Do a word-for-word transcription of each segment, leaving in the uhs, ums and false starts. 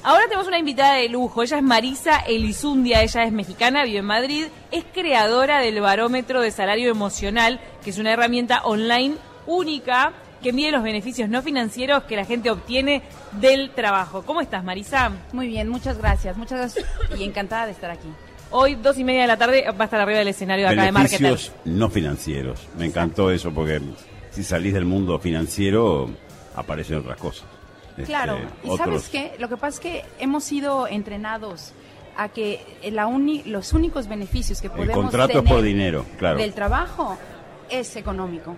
Ahora tenemos una invitada de lujo. Ella es Marisa Elizundia, ella es mexicana, vive en Madrid, es creadora del Barómetro de Salario Emocional, que es una herramienta online única que mide los beneficios no financieros que la gente obtiene del trabajo. ¿Cómo estás, Marisa? Muy bien, muchas gracias, muchas gracias y encantada de estar aquí. Hoy, dos y media de la tarde, va a estar arriba del escenario de acá de Marketer. Beneficios no financieros. Me encantó eso porque si salís del mundo financiero, aparecen otras cosas. Claro, Este, y otros... ¿sabes qué? Lo que pasa es que hemos sido entrenados a que la uni, los únicos beneficios que podemos El contrato tener es por dinero, claro. del trabajo es económico.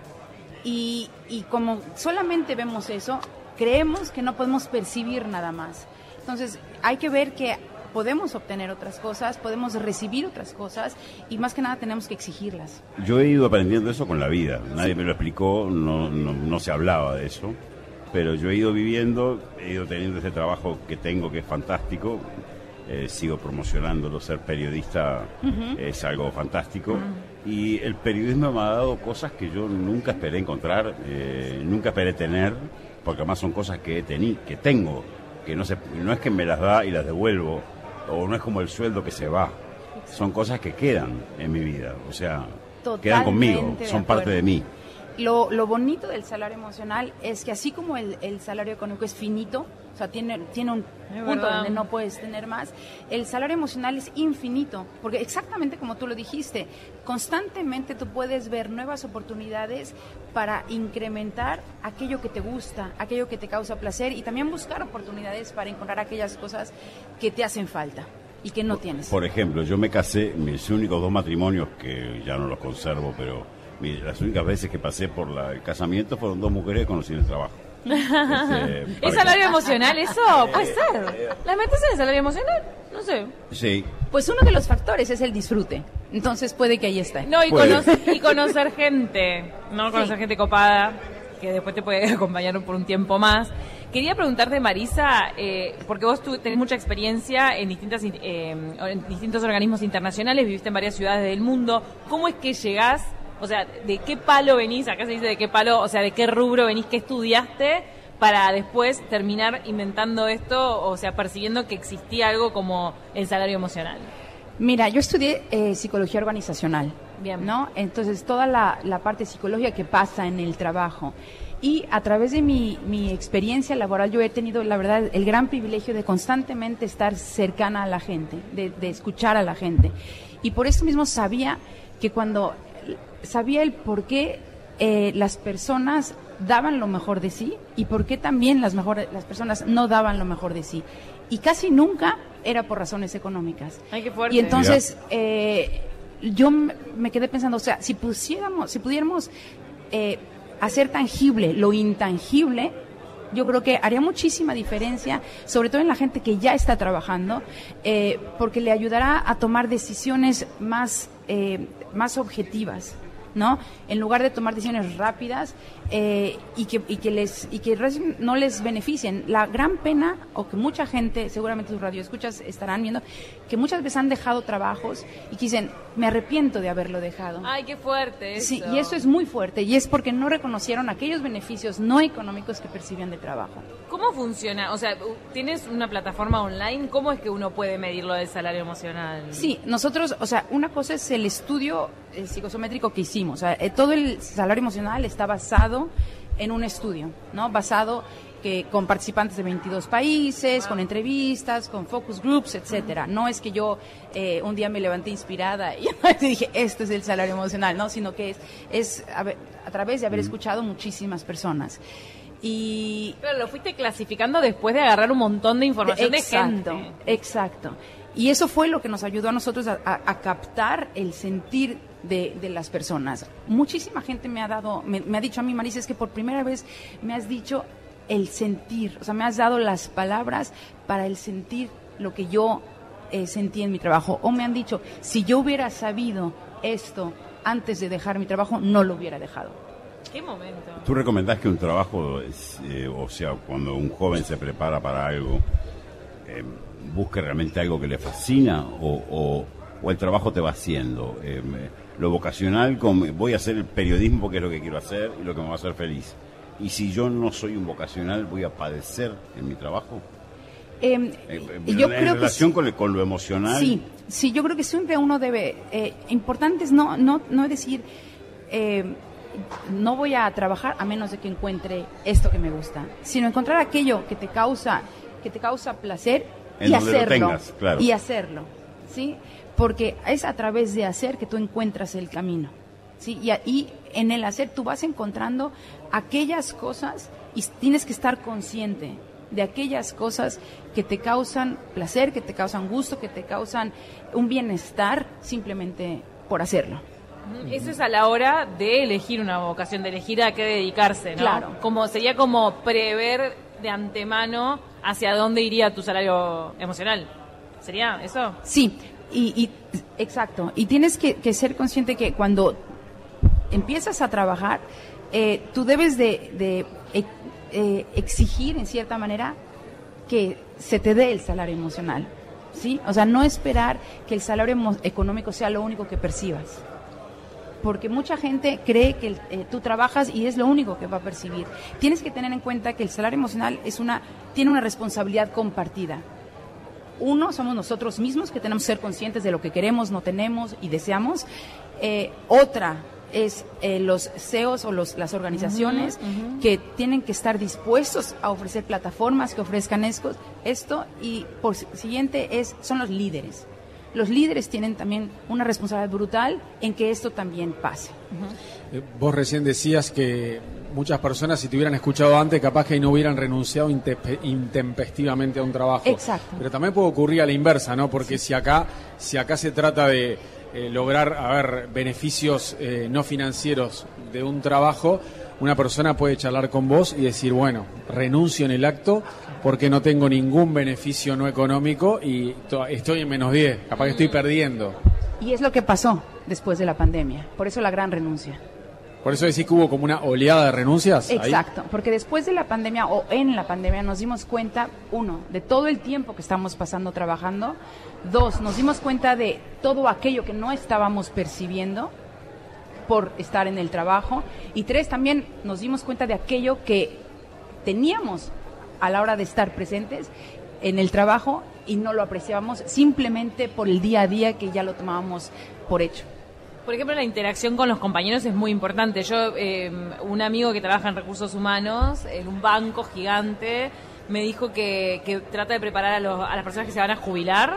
Y, y como solamente vemos eso, creemos que no podemos percibir nada más. Entonces, hay que ver que podemos obtener otras cosas, podemos recibir otras cosas y más que nada tenemos que exigirlas. Yo he ido aprendiendo eso con la vida. Nadie me lo explicó, no, no, no se hablaba de eso. Pero yo he ido viviendo, he ido teniendo ese trabajo que tengo, que es fantástico. Eh, sigo promocionándolo, ser periodista uh-huh. es algo fantástico. Uh-huh. Y el periodismo me ha dado cosas que yo nunca esperé encontrar, eh, nunca esperé tener, porque además son cosas que he tenido, que tengo, que no, se, no es que me las da y las devuelvo, o no es como el sueldo que se va. Son cosas que quedan en mi vida, o sea, Totalmente quedan conmigo, son parte de mí. Lo, lo bonito del salario emocional es que así como el, el salario económico es finito, o sea, tiene, tiene un es punto verdad. donde no puedes tener más, el salario emocional es infinito, porque exactamente como tú lo dijiste, constantemente tú puedes ver nuevas oportunidades para incrementar aquello que te gusta, aquello que te causa placer y también buscar oportunidades para encontrar aquellas cosas que te hacen falta y que no por, tienes. Por ejemplo, yo me casé, mis únicos dos matrimonios, que ya no los conservo, pero... las únicas veces que pasé por la, el casamiento fueron dos mujeres que conocí en el trabajo. Este, ¿Es salario que... emocional eso? Puede ser. ¿La metes en el salario emocional? No sé. Sí. Pues uno de los factores es el disfrute. Entonces puede que ahí esté. No, y, conocer, y conocer gente. No, conocer sí. gente copada, que después te puede acompañar por un tiempo más. Quería preguntarte, Marisa, eh, porque vos tú tenés mucha experiencia en, distintas, eh, en distintos organismos internacionales, viviste en varias ciudades del mundo. ¿Cómo es que llegás? O sea, ¿de qué palo venís? Acá se dice de qué palo, o sea, ¿de qué rubro venís, qué estudiaste para después terminar inventando esto, o sea, persiguiendo que existía algo como el salario emocional? Mira, yo estudié eh, psicología organizacional, bien, ¿no? Entonces, toda la, la parte psicológica que pasa en el trabajo. Y a través de mi, mi experiencia laboral, yo he tenido, la verdad, el gran privilegio de constantemente estar cercana a la gente, de, de escuchar a la gente. Y por eso mismo sabía que cuando... sabía el por qué eh, las personas daban lo mejor de sí y por qué también las, mejor, las personas no daban lo mejor de sí. Y casi nunca era por razones económicas. Ay, qué fuerte. Y entonces eh, yo me quedé pensando, o sea, si pusiéramos, si pudiéramos eh, hacer tangible lo intangible, yo creo que haría muchísima diferencia, sobre todo en la gente que ya está trabajando, eh, porque le ayudará a tomar decisiones más, eh, más objetivas, ¿no? En lugar de tomar decisiones rápidas eh, y que y que les y que no les beneficien. La gran pena, o que mucha gente, seguramente tus radioescuchas estarán viendo, que muchas veces han dejado trabajos y que dicen, me arrepiento de haberlo dejado. Ay, qué fuerte eso. Sí, y eso es muy fuerte, y es porque no reconocieron aquellos beneficios no económicos que percibían del trabajo. ¿Cómo funciona? O sea, ¿tienes una plataforma online? ¿Cómo es que uno puede medirlo del salario emocional? Sí, nosotros, o sea, una cosa es el estudio el psicosométrico que hicimos. O sea, eh, todo el salario emocional está basado en un estudio, ¿no? Basado que con participantes de veintidós países, wow. con entrevistas, con focus groups, etcétera. Uh-huh. No es que yo eh, un día me levanté inspirada y dije, este es el salario emocional, no, sino que es, es a, ver, a través de haber uh-huh. escuchado muchísimas personas. Y pero lo fuiste clasificando después de agarrar un montón de información de, exacto, de gente. Exacto. Y eso fue lo que nos ayudó a nosotros a, a, a captar el sentir de, de las personas. Muchísima gente me ha dado, me, me ha dicho a mí, Marisa, es que por primera vez me has dicho el sentir, o sea, me has dado las palabras para el sentir lo que yo eh, sentí en mi trabajo. O me han dicho, si yo hubiera sabido esto antes de dejar mi trabajo, no lo hubiera dejado. ¿Qué momento? ¿Tú recomendás que un trabajo, es, eh, o sea, cuando un joven se prepara para algo, eh, busque realmente algo que le fascina o, o, o el trabajo te va haciendo? Eh, lo vocacional, como, voy a hacer el periodismo porque es lo que quiero hacer y lo que me va a hacer feliz. Y si yo no soy un vocacional, ¿voy a padecer en mi trabajo? Eh, Eh, yo en creo relación que, con, el- con lo emocional. Sí, sí, yo creo que siempre uno debe, eh, importante es no, no, no decir, eh, no voy a trabajar a menos de que encuentre esto que me gusta, sino encontrar aquello que te causa, que te causa placer En y donde lo hacerlo, tengas, claro. y hacerlo, ¿sí? Porque es a través de hacer que tú encuentras el camino, ¿sí? Y, a- y en el hacer tú vas encontrando aquellas cosas y tienes que estar consciente de aquellas cosas que te causan placer, que te causan gusto, que te causan un bienestar simplemente por hacerlo. Eso es a la hora de elegir una vocación, de elegir a qué dedicarse, ¿no? Claro. Como sería como prever de antemano hacia dónde iría tu salario emocional. ¿Sería eso? Sí, y, y exacto. Y tienes que, que ser consciente que cuando empiezas a trabajar, eh, tú debes de, de eh, eh, exigir en cierta manera que se te dé el salario emocional, ¿sí? O sea, no esperar que el salario emo- económico sea lo único que percibas. Porque mucha gente cree que el- eh, tú trabajas y es lo único que va a percibir. Tienes que tener en cuenta que el salario emocional es una, tiene una responsabilidad compartida. Uno, somos nosotros mismos que tenemos que ser conscientes de lo que queremos, no tenemos y deseamos. Eh, otra es eh, los C E Os o los, las organizaciones Ujú, ujú. que tienen que estar dispuestos a ofrecer plataformas que ofrezcan esco- esto. Y por si- siguiente es son los líderes. Los líderes tienen también una responsabilidad brutal en que esto también pase. Eh, Vos recién decías que muchas personas, si te hubieran escuchado antes, capaz que no hubieran renunciado intempe- intempestivamente a un trabajo. Exacto. Pero también puede ocurrir a la inversa, ¿no? Porque si acá, si acá se trata de eh, lograr, a ver, beneficios eh, no financieros de un trabajo, una persona puede charlar con vos y decir, bueno, renuncio en el acto porque no tengo ningún beneficio no económico y to- estoy en menos diez, capaz que estoy perdiendo. Y es lo que pasó después de la pandemia. Por eso la gran renuncia. Por eso decís que hubo como una oleada de renuncias. ahí. Exacto, porque después de la pandemia o en la pandemia nos dimos cuenta, uno, de todo el tiempo que estamos pasando trabajando, dos, nos dimos cuenta de todo aquello que no estábamos percibiendo por estar en el trabajo, y tres, también nos dimos cuenta de aquello que teníamos a la hora de estar presentes en el trabajo y no lo apreciábamos simplemente por el día a día que ya lo tomábamos por hecho. Por ejemplo, la interacción con los compañeros es muy importante. Yo, eh, un amigo que trabaja en recursos humanos, en un banco gigante, me dijo que, que trata de preparar a, los, a las personas que se van a jubilar,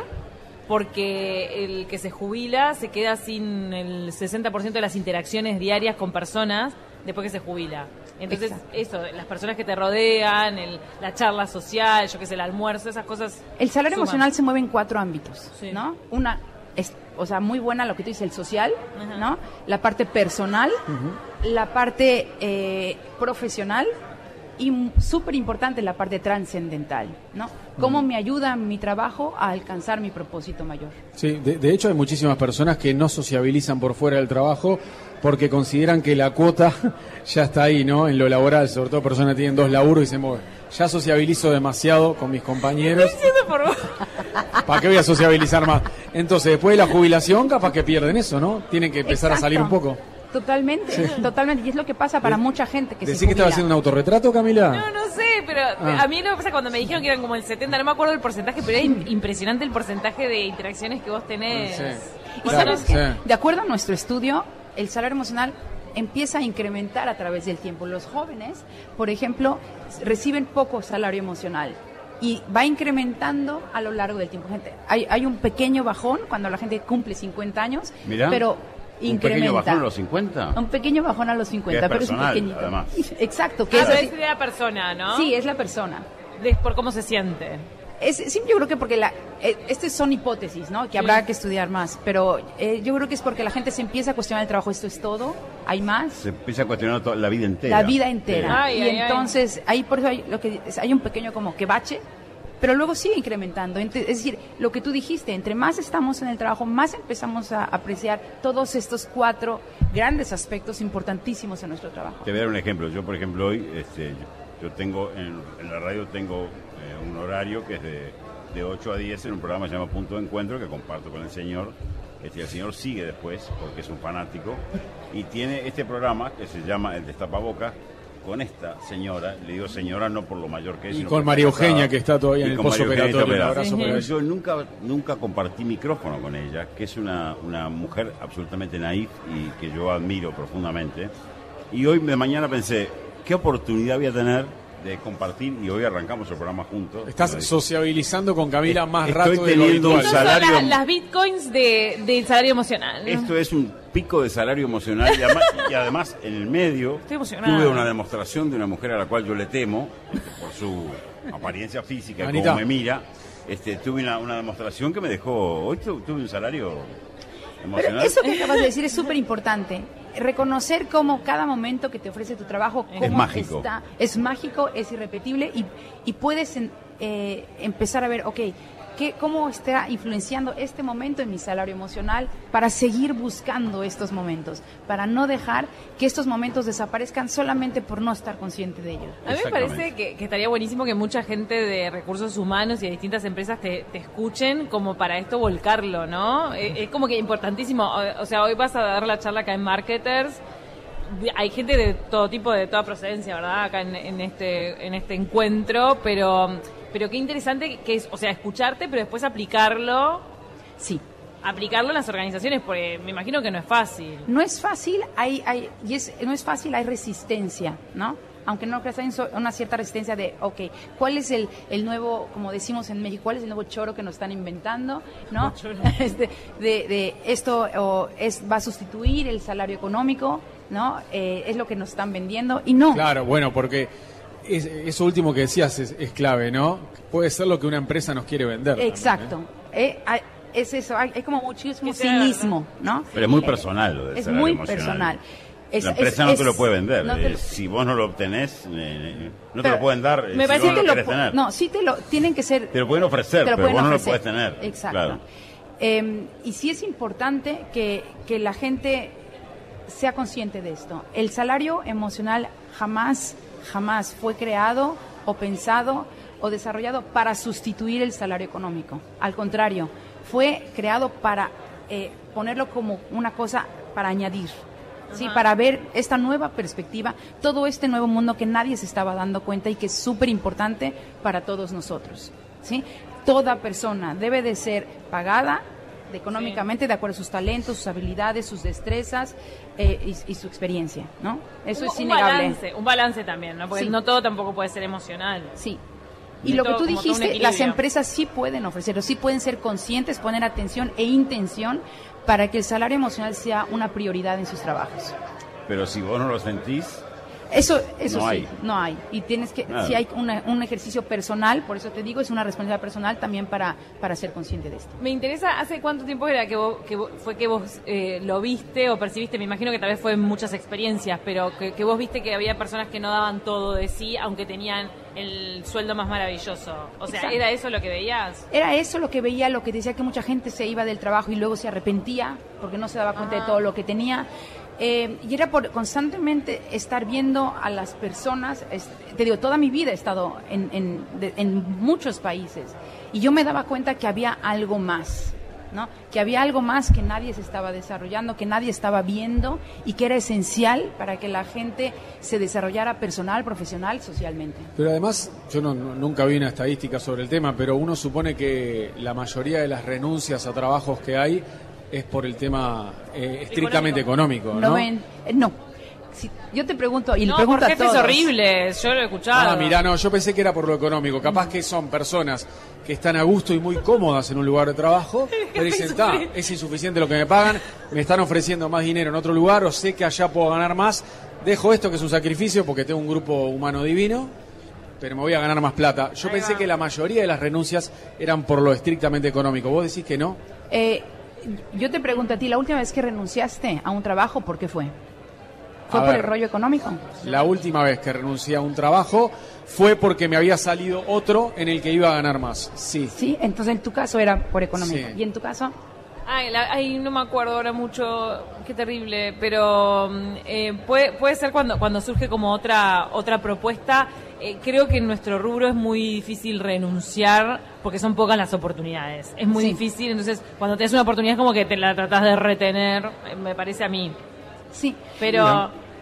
porque el que se jubila se queda sin el sesenta por ciento de las interacciones diarias con personas después que se jubila. Entonces, Exacto. eso, las personas que te rodean, el, la charla social, yo qué sé, el almuerzo, esas cosas. El salario suman. emocional se mueve en cuatro ámbitos, Sí. ¿no? Una es, o sea, muy buena lo que tú dices, el social, Ajá. ¿no? La parte personal, la parte eh, profesional y m- súper importante la parte trascendental, ¿no? Cómo me ayuda mi trabajo a alcanzar mi propósito mayor. Sí, de, de hecho hay muchísimas personas que no sociabilizan por fuera del trabajo porque consideran que la cuota ya está ahí, ¿no? En lo laboral, sobre todo personas que tienen dos laburos y dicen, "Bueno, ya sociabilizo demasiado con mis compañeros, Entiendo por vos. ¿para qué voy a sociabilizar más?" Entonces, después de la jubilación, capaz que pierden eso, ¿no? Tienen que empezar a salir un Exacto. poco. Totalmente, totalmente. Y es lo que pasa para De- mucha gente que se ¿Decís que estaba jubila. haciendo un autorretrato, Camila? No, no sé, pero Ah. a mí lo que pasa cuando me dijeron que eran como el setenta, no me acuerdo el porcentaje, pero es im- impresionante el porcentaje de interacciones que vos tenés. Sí. Y Claro, sabes que, sí. de acuerdo a nuestro estudio, el salario emocional empieza a incrementar a través del tiempo. Los jóvenes, por ejemplo, reciben poco salario emocional y va incrementando a lo largo del tiempo. Gente, hay, hay un pequeño bajón cuando la gente cumple cincuenta años, Mirá, pero un incrementa. pequeño bajón a los cincuenta. Un pequeño bajón a los cincuenta, Que es pero personal, es pequeñito. además. Exacto, que Ah, es pero así- es de la persona, ¿no? sí, es la persona. De- por cómo se siente. Es, sí, yo creo que porque la, eh, estas son hipótesis, ¿no? Que habrá que estudiar más, pero eh, yo creo que es porque la gente se empieza a cuestionar el trabajo. ¿Esto es todo? ¿Hay más? Se empieza a cuestionar toda la vida entera. La vida entera. Ay, y ay, ay. entonces ahí por eso hay, lo que, es- hay un pequeño como que bache, pero luego sigue incrementando. Ent- Es decir, lo que tú dijiste, entre más estamos en el trabajo, más empezamos a apreciar todos estos cuatro grandes aspectos importantísimos en nuestro trabajo. Te voy a dar un ejemplo. Yo, por ejemplo, hoy este, yo, yo tengo en, en la radio tengo eh, un horario que es de, de ocho a diez en un programa que se llama Punto de Encuentro que comparto con el señor. Este, el señor sigue después porque es un fanático y tiene este programa que se llama El Destapabocas, con esta señora, le digo señora no por lo mayor que es, Y sino con porque María está casada, Eugenia, que está todavía en y el con María Eugenia postoperatorio, está un abrazo operada. para ella. Yo nunca, nunca compartí micrófono con ella, que es una, una mujer absolutamente naif y que yo admiro profundamente. Y hoy de mañana pensé, ¿qué oportunidad voy a tener de compartir? Y hoy arrancamos el programa juntos. Estás Lo- sociabilizando con Camila más Estoy rato de lo teniendo un habitual. Estas son salario- la- las bitcoins de, del salario emocional. ¿no? Esto es un pico de salario emocional y además, y además en el medio Estoy emocionada. tuve una demostración de una mujer a la cual yo le temo este, por su apariencia física y Anita. cómo me mira. Este, tuve una, una demostración que me dejó. Hoy tu- tuve un salario Pero emocional. eso que acabas de decir es súper importante. Reconocer cómo cada momento que te ofrece tu trabajo cómo Es mágico. está, es mágico, es irrepetible y, y puedes en- eh, empezar a ver, ok, ¿qué, ¿cómo está influenciando este momento en mi salario emocional para seguir buscando estos momentos? Para no dejar que estos momentos desaparezcan solamente por no estar consciente de ellos. A mí me Exactamente. parece que, que estaría buenísimo que mucha gente de recursos humanos y de distintas empresas te, te escuchen como para esto volcarlo, ¿no? Es, es como que importantísimo. O, o sea, hoy vas a dar la charla acá en Marketers. Hay gente de todo tipo, de toda procedencia, ¿verdad? Acá en, en este en este encuentro, pero pero qué interesante que es, o sea, escucharte, pero después aplicarlo, Sí. aplicarlo en las organizaciones, porque me imagino que no es fácil. No es fácil, hay, hay, y es, no es fácil, hay resistencia, ¿no? Aunque no creas, hay una cierta resistencia de, ok, ¿cuál es el, el nuevo, como decimos en México, cuál es el nuevo choro que nos están inventando, ¿no? Este, de, de esto o es, va a sustituir el salario económico, ¿no? Eh, es lo que nos están vendiendo y no. Claro, bueno, porque es- eso último que decías es, es clave, ¿no? Puede ser lo que una empresa nos quiere vender. también, Exacto. ¿eh? Eh, hay- es eso, hay, hay como muchísimo Que sea cinismo, ¿no? Pero es muy Eh, personal lo del Es salario muy emocional. personal. Es- La empresa no es- te lo puede vender. no te Eh, lo- si vos no lo obtenés, eh, no te Pero lo pueden dar. eh, me si parece vos no que lo lo querés pu- tener. no, sí te lo tienen que ser. Te lo pueden ofrecer, te lo pero pueden vos no lo ofrecer. puedes tener. Exacto. Claro. Eh, y sí es importante que, que la gente sea consciente de esto. El salario emocional jamás, jamás fue creado o pensado o desarrollado para sustituir el salario económico. Al contrario, fue creado para eh, ponerlo como una cosa para añadir. Sí, Ajá. para ver esta nueva perspectiva, todo este nuevo mundo que nadie se estaba dando cuenta y que es súper importante para todos nosotros. ¿Sí? Toda persona debe de ser pagada de- económicamente de acuerdo a sus talentos, sus habilidades, sus destrezas eh, y, y su experiencia, ¿no? Eso un, es un innegable. balance, un balance también, ¿no? Porque Sí. no todo tampoco puede ser emocional. Sí. Y Y lo que todo- tú como todo un dijiste, las equilibrio. empresas sí pueden ofrecerlo, sí pueden ser conscientes, poner atención e intención para que el salario emocional sea una prioridad en sus trabajos. Pero si vos no lo sentís, Eso, eso No sí, hay. no hay. Y tienes que, Nada. si hay una- un ejercicio personal, por eso te digo, es una responsabilidad personal también para, para ser consciente de esto. Me interesa, ¿hace cuánto tiempo era que, vos, que vos- fue que vos eh, lo viste o percibiste? Me imagino que tal vez fue en muchas experiencias, pero que, que vos viste que había personas que no daban todo de sí, aunque tenían el sueldo más maravilloso. O sea, Exacto. ¿era eso lo que veías? Era eso lo que veía, lo que decía que mucha gente se iba del trabajo y luego se arrepentía porque no se daba cuenta Ah. de todo lo que tenía. Eh, y era por constantemente estar viendo a las personas, es- te digo, toda mi vida he estado en, en, de- en muchos países y yo me daba cuenta que había algo más, ¿no? Que había algo más que nadie se estaba desarrollando, que nadie estaba viendo y que era esencial para que la gente se desarrollara personal, profesional, socialmente. Pero además, yo no- no- nunca vi una estadística sobre el tema, pero uno supone que la mayoría de las renuncias a trabajos que hay es por el tema eh, estrictamente económico, ¿no? No ven, eh, no. Si- yo te pregunto y le No, pregunto por a jefes todos. horribles, yo lo he escuchado. Ah, mirá, no, yo pensé que era por lo económico. Capaz que son personas que están a gusto y muy cómodas en un lugar de trabajo, pero dicen, está, es insuficiente lo que me pagan, me están ofreciendo más dinero en otro lugar, o sé que allá puedo ganar más, dejo esto que es un sacrificio porque tengo un grupo humano divino, pero me voy a ganar más plata. Yo Ahí pensé va. que la mayoría de las renuncias eran por lo estrictamente económico. ¿Vos decís que no? Eh, yo te pregunto a ti, la última vez que renunciaste a un trabajo, ¿por qué fue? ¿Fue A por ver. el rollo económico? La última vez que renuncié a un trabajo fue porque me había salido otro en el que iba a ganar más. Sí. Sí, entonces en tu caso era por económico. Sí. ¿Y en tu caso? Ay, la- ay, no me acuerdo ahora mucho, qué terrible, pero mm, eh, puede, puede ser cuando, cuando surge como otra, otra propuesta. Eh, creo que en nuestro rubro es muy difícil renunciar porque son pocas las oportunidades. Es muy Sí. difícil, entonces cuando tenés una oportunidad es como que te la tratás de retener, eh, me parece a mí. Sí. Pero,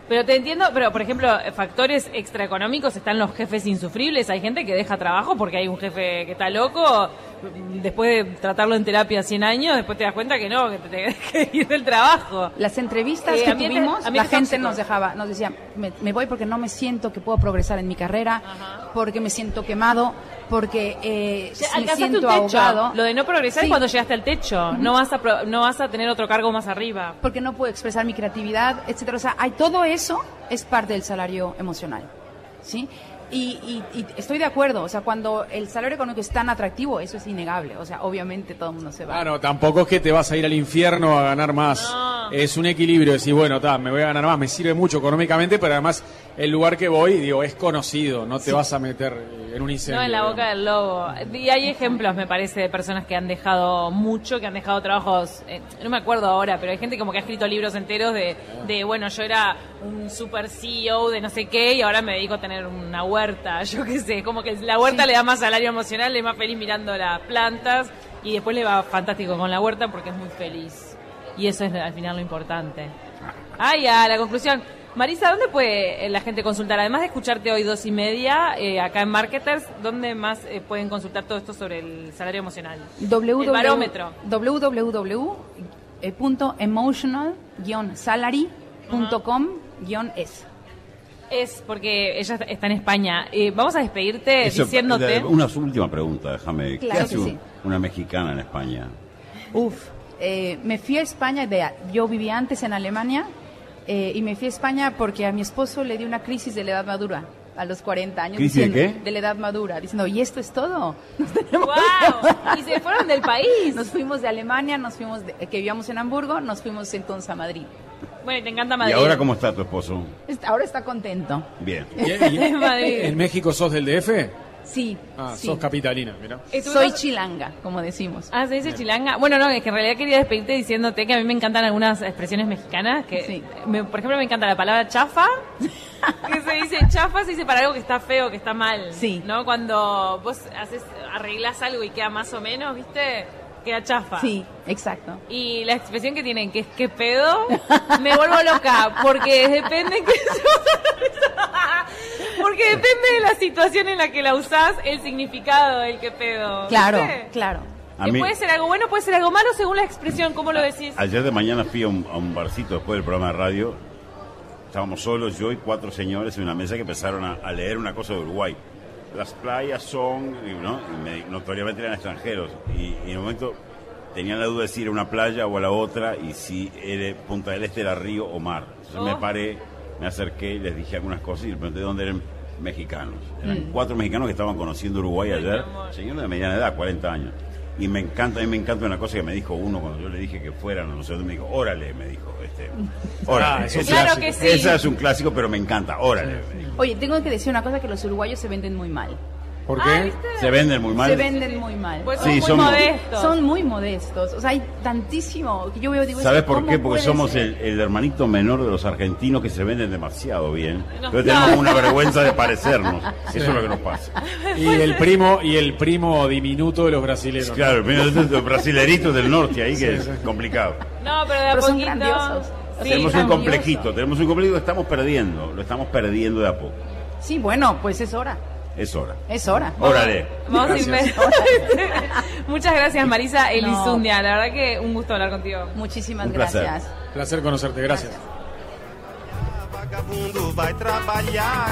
Pero te entiendo, pero por ejemplo, factores extraeconómicos, están los jefes insufribles, hay gente que deja trabajo porque hay un jefe que está loco, después de tratarlo en terapia cien años, después te das cuenta que no, que te tenés que ir del trabajo. Las entrevistas Eh, que ambiente- tuvimos, la ambiente gente tóxico. nos dejaba, nos decía, me, me voy porque no me siento que puedo progresar en mi carrera, Ajá. porque me siento quemado, porque eh, Ya, me alcanzaste siento un techo. ahogado. Lo de no progresar Sí. es cuando llegaste al techo. No vas a pro- no vas a tener otro cargo más arriba. Porque no puedo expresar mi creatividad, etcétera. O sea, hay todo eso es parte del salario emocional, ¿sí? Y, y, y estoy de acuerdo, o sea, cuando el salario económico es tan atractivo, eso es innegable. O sea, obviamente todo el mundo se va. Ah, no, tampoco es que te vas a ir al infierno a ganar más. No. Es un equilibrio, decir, bueno, ta, me voy a ganar más, me sirve mucho económicamente, pero además el lugar que voy, digo, es conocido, no te vas a meter eh, en un incendio. No, en la digamos. boca del lobo. Y hay ejemplos, me parece, de personas que han dejado mucho, que han dejado trabajos, eh, no me acuerdo ahora, pero hay gente como que ha escrito libros enteros de, de, bueno, yo era un super C E O de no sé qué y ahora me dedico a tener una huerta, yo qué sé, como que la huerta Sí. le da más salario emocional, le es más feliz mirando las plantas y después le va fantástico con la huerta porque es muy feliz. Y eso es al final lo importante. Ah, ya, la conclusión. Marisa, ¿dónde puede eh, la gente consultar? Además de escucharte hoy dos y media, eh, acá en Marketers, ¿dónde más eh, pueden consultar todo esto sobre el salario emocional? El barómetro. w w w punto emotional guion salary punto com guion es. Es porque ella está en España. Eh, vamos a despedirte Eso, diciéndote... eh, Una última pregunta, déjame. Claro ¿Qué hace que un- sí. una mexicana en España? Uf, eh, me fui a España, de, yo vivía antes en Alemania eh, y me fui a España porque a mi esposo le dio una crisis de la edad madura a los cuarenta años. ¿Crisis de diciendo- qué? De la edad madura, diciendo, ¿y esto es todo? Nos tenemos ¡Wow! Y se fueron del país. Nos fuimos de Alemania, nos fuimos de- que vivíamos en Hamburgo, nos fuimos entonces a Madrid. Bueno, y te encanta ¿Y Madrid. ahora cómo está tu esposo? Está- Ahora está contento. Bien. ¿Y- y- En Madrid. ¿En México sos del D F? Sí, Ah, sí. sos capitalina, mira. Soy chilanga, como decimos. Ah, se dice chilanga. Bueno, no, es que en realidad quería despedirte diciéndote que a mí me encantan algunas expresiones mexicanas. Que, Sí. me- por ejemplo, me encanta la palabra chafa. Que se dice chafa, se dice para algo que está feo, que está mal. Sí. ¿No? Cuando vos haces, arreglás algo y queda más o menos, ¿viste? Queda chafa. Sí, exacto. Y la expresión que tienen, que es ¿qué pedo? Me vuelvo loca, porque depende que porque depende de la situación en la que la usás, el significado del qué pedo. Claro, ¿viste? claro. A Que mí- puede ser algo bueno, puede ser algo malo según la expresión, ¿cómo lo decís? Ayer de mañana fui a un, a un barcito después del programa de radio. Estábamos solos, yo y cuatro señores en una mesa que empezaron a, a leer una cosa de Uruguay. Las playas son, y, ¿no? Y me- notoriamente eran extranjeros. Y, y en un momento tenían la duda de si era una playa o a la otra y si era Punta del Este era río o mar. Entonces Oh. me paré, me acerqué y les dije algunas cosas y les pregunté dónde eran mexicanos. Eran cuatro mexicanos que estaban conociendo Uruguay Ay, ayer, mi amor. señores de mediana edad, cuarenta años. Y me encanta, a mí me encanta una cosa que me dijo uno cuando yo le dije que fueran, no sé dónde, me dijo, órale, me dijo, este, órale. Ah, es un Esa- Claro que sí. Esa es un clásico, pero me encanta, órale. me dijo. Oye, tengo que decir una cosa, que los uruguayos se venden muy mal. ¿Por Ah, qué? ¿viste? Se venden muy mal. Se venden muy mal. Pues Sí, son muy somos- modestos. Son muy modestos. O sea, hay tantísimo que yo veo, digo, ¿Sabes ¿esto por cómo qué? Porque puede somos ser? el, el hermanito menor de los argentinos que se venden demasiado bien. No, Entonces no. tenemos una vergüenza de parecernos. Eso es lo que nos pasa. Y el primo y el primo diminuto de los brasileños. ¿no? Claro, primero los brasileritos del norte ahí, que Sí, es sí. complicado. No, pero de a Pero son poquito. grandiosos. Sí, tenemos un grandioso. complejito, tenemos un complejito que estamos perdiendo. Lo estamos perdiendo de a poco. Sí, bueno, pues es hora. Es hora. Es hora. Órale. Vamos a Gracias. inventar. Muchas gracias, Marisa Elizundia. No. La verdad que un gusto hablar contigo. Muchísimas Un placer. gracias. Placer conocerte, gracias. Vagabundo vai trabalhar